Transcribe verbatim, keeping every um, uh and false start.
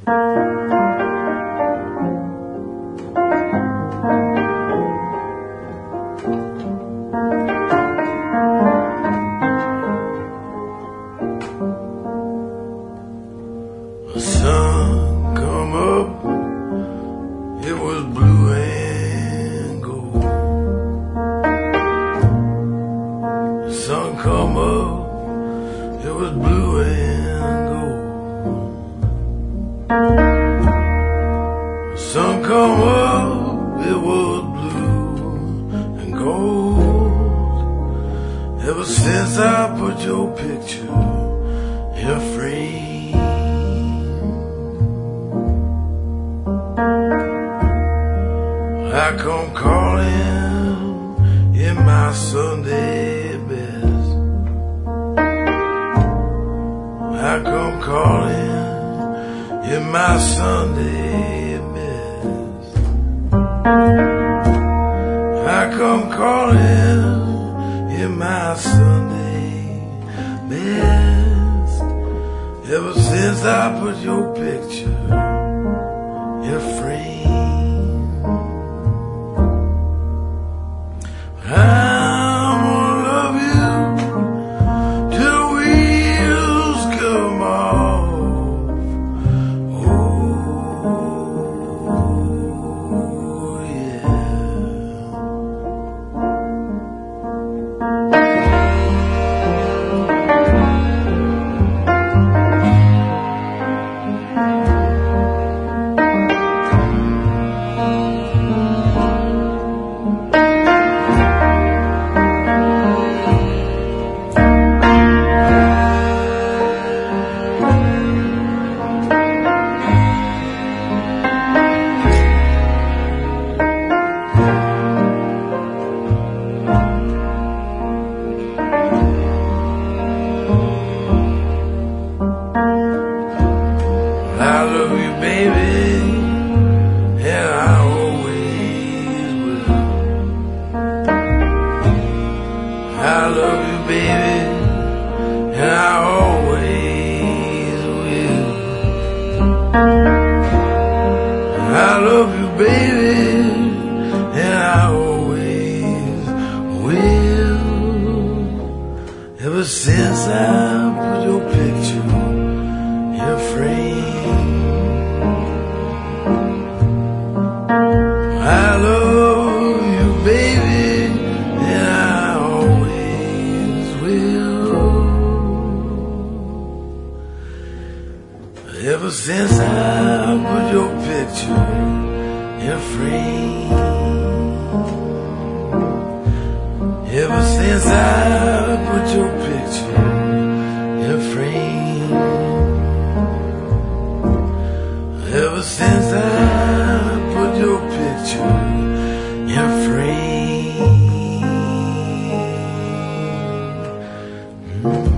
The sun come up, it was blue and gold. The sun come up, it was blue and gold. The sun come up, it was blue and gold. Ever since I put your picture in a frame, I come calling in my Sunday best. I come calling in my Sunday best. I come calling in my Sunday best. Ever since I put your picture in a frame, I'm gonna love you till the wheels come off. Oh, yeah. I love you, baby, and I always will. I love you, baby, and I always will. I love you, baby, and I always will. Ever since I put your picture in a frame, I love you, baby, and I always will. Ever since I put your picture in a frame, ever since I put your picture in a frame, ever since I put your picture in a frame.